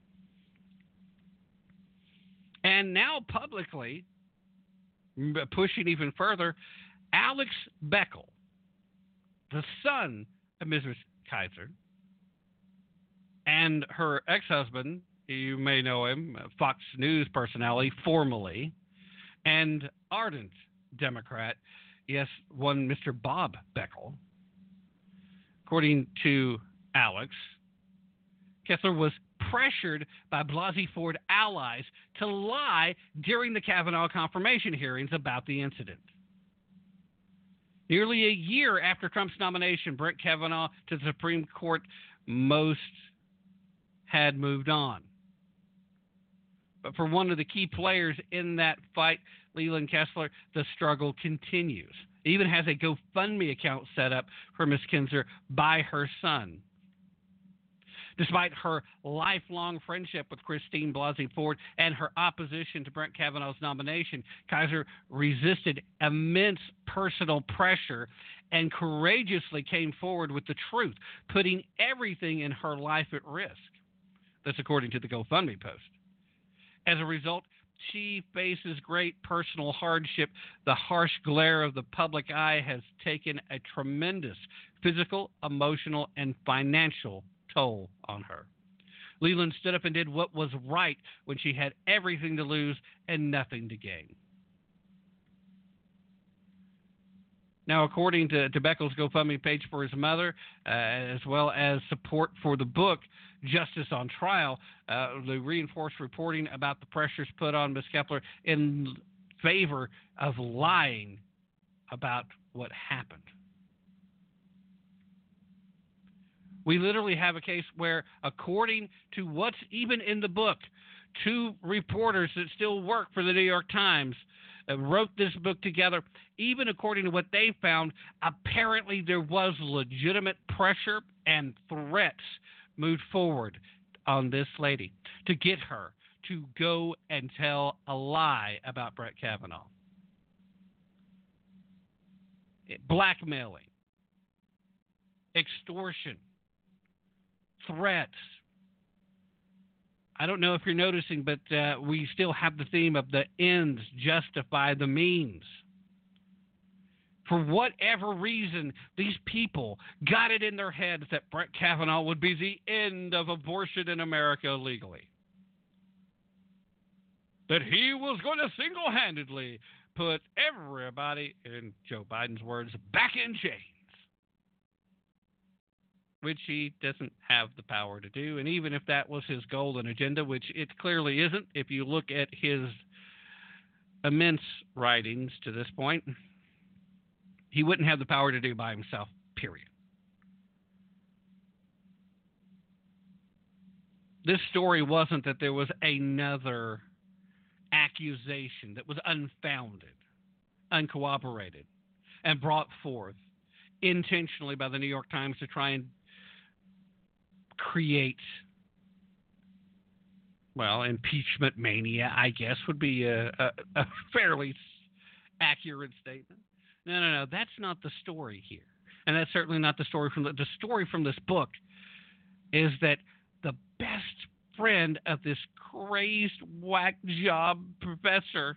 And now publicly, pushing even further, Alex Beckel, the son of Missus Kaiser, and her ex-husband, you may know him, Fox News personality, formerly, and ardent Democrat, yes, one Mister Bob Beckel. According to Alex, Kessler was pressured by Blasey Ford allies to lie during the Kavanaugh confirmation hearings about the incident. Nearly a year after Trump's nomination, Brett Kavanaugh to the Supreme Court, most had moved on. But for one of the key players in that fight, Leland Kessler, the struggle continues. He even has a GoFundMe account set up for Miz Kinzer by her son. Despite her lifelong friendship with Christine Blasey Ford and her opposition to Brett Kavanaugh's nomination, Kaiser resisted immense personal pressure and courageously came forward with the truth, putting everything in her life at risk. That's according to the GoFundMe post. As a result, she faces great personal hardship. The harsh glare of the public eye has taken a tremendous physical, emotional, and financial toll on her. Leland stood up and did what was right when she had everything to lose and nothing to gain. Now, according to, to Beckel's GoFundMe page for his mother, uh, as well as support for the book, Justice on Trial, uh, they reinforced reporting about the pressures put on Miss Kepler in favor of lying about what happened. We literally have a case where, according to what's even in the book, two reporters that still work for the New York Times uh, wrote this book together. Even according to what they found, apparently there was legitimate pressure and threats moved forward on this lady to get her to go and tell a lie about Brett Kavanaugh. Blackmailing, extortion, threats. I don't know if you're noticing, but uh, we still have the theme of the ends justify the means. For whatever reason, these people got it in their heads that Brett Kavanaugh would be the end of abortion in America legally. That he was going to single-handedly put everybody, in Joe Biden's words, back in chains. Which he doesn't have the power to do. And even if that was his goal and agenda, which it clearly isn't, if you look at his immense writings to this point, he wouldn't have the power to do by himself, period. This story wasn't that there was another accusation that was unfounded, uncorroborated, and brought forth intentionally by the New York Times to try and create, well, impeachment mania, I guess, would be a, a, a fairly accurate statement. No, no, no, that's not the story here. And that's certainly not the story from the, the story from this book is that the best friend of this crazed whack job professor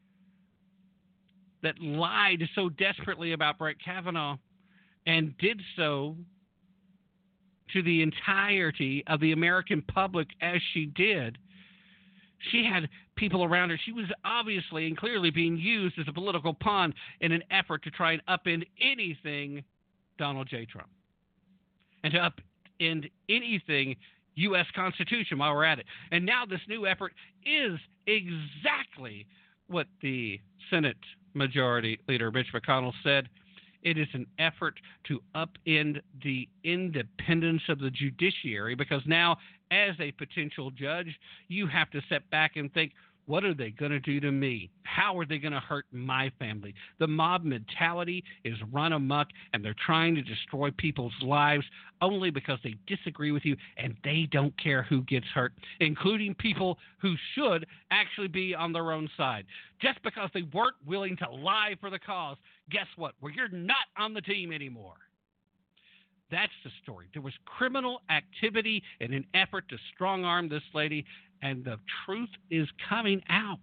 that lied so desperately about Brett Kavanaugh and did so to the entirety of the American public as she did, she had people around her. She was obviously and clearly being used as a political pawn in an effort to try and upend anything Donald J. Trump and to upend anything U S Constitution while we're at it. And now this new effort is exactly what the Senate Majority Leader Mitch McConnell said. It is an effort to upend the independence of the judiciary because now, as a potential judge, you have to step back and think, what are they going to do to me? How are they going to hurt my family? The mob mentality is run amok, and they're trying to destroy people's lives only because they disagree with you, and they don't care who gets hurt, including people who should actually be on their own side. Just because they weren't willing to lie for the cause, guess what? Well, you're not on the team anymore. That's the story. There was criminal activity in an effort to strong-arm this lady, and the truth is coming out.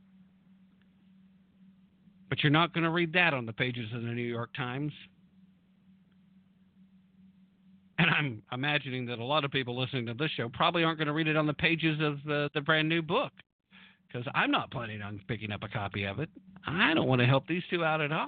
But you're not going to read that on the pages of the New York Times. And I'm imagining that a lot of people listening to this show probably aren't going to read it on the pages of the, the brand new book, because I'm not planning on picking up a copy of it. I don't want to help these two out at all.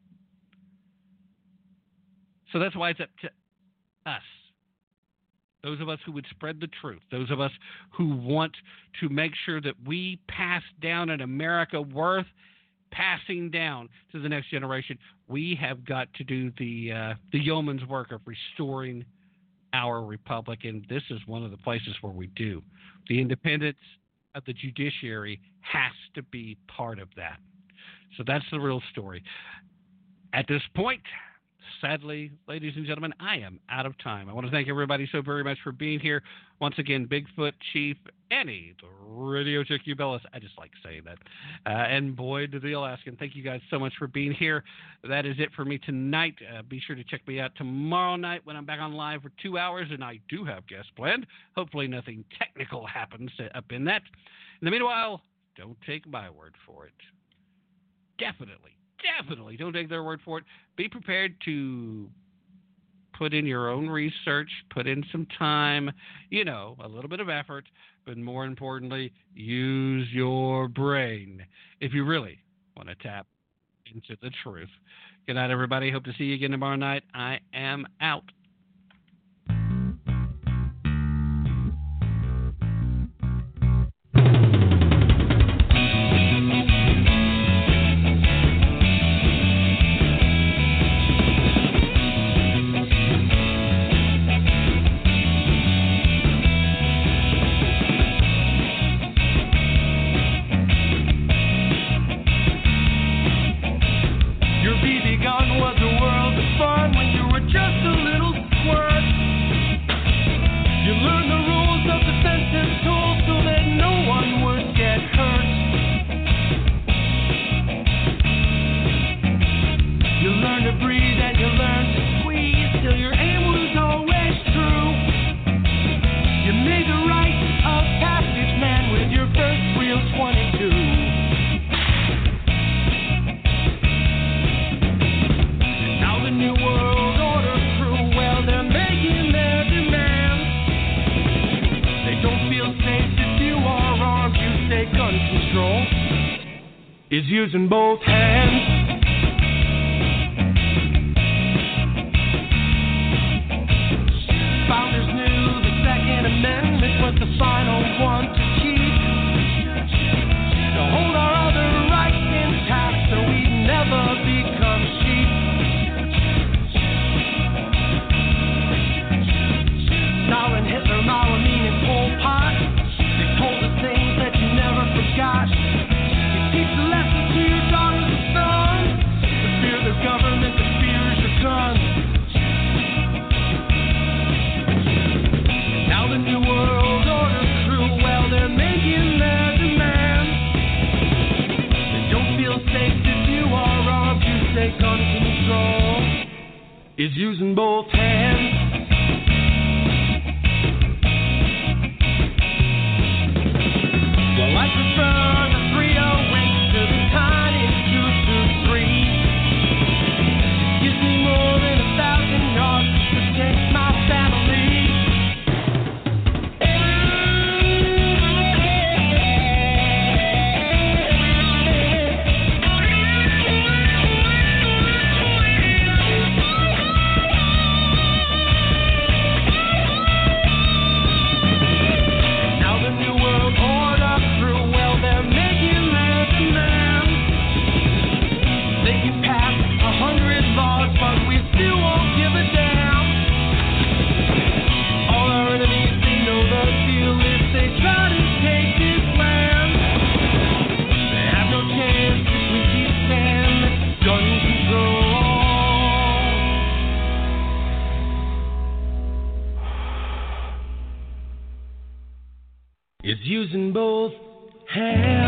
So that's why it's up to us, those of us who would spread the truth, those of us who want to make sure that we pass down an America worth passing down to the next generation. We have got to do the uh, the yeoman's work of restoring our republic, and this is one of the places where we do. The independence of the judiciary has to be part of that. So that's the real story. At this point, sadly, ladies and gentlemen, I am out of time. I want to thank everybody so very much for being here. Once again, Bigfoot Chief Annie, the Radio Chick Ubellis. I just like saying that. Uh, and Boyd the Alaskan. Thank you guys so much for being here. That is it for me tonight. Uh, be sure to check me out tomorrow night when I'm back on live for two hours, and I do have guests planned. Hopefully nothing technical happens up in that. In the meanwhile, don't take my word for it. Definitely. Definitely don't take their word for it. Be prepared to put in your own research, put in some time, you know, a little bit of effort, but more importantly, use your brain if you really want to tap into the truth. Good night, everybody. Hope to see you again tomorrow night. I am out. Is using both hands. Founders knew the Second Amendment was the final one to keep, to hold our other rights intact so we never become sheep. Stalin, Hitler, Mao, Amin, and Pol Pot, they told us things that you never forgot. Teach the lesson to your daughters and sons. The fear of the government, the fear is your gun. Now the New World Order crew, well, they're making their demands. They don't feel safe if you are armed. You say gun control is using both hands. Well, I prefer the three oh to the tiny two two three. It gives me more than a thousand yards to protect my family. Now the New World Order crew, well, they're making their demands. They can pass a hundred laws, but we still won't give a damn. All our enemies, they know the deal if they try to take this land. They have no chance if we keep saying gun control is using both hands.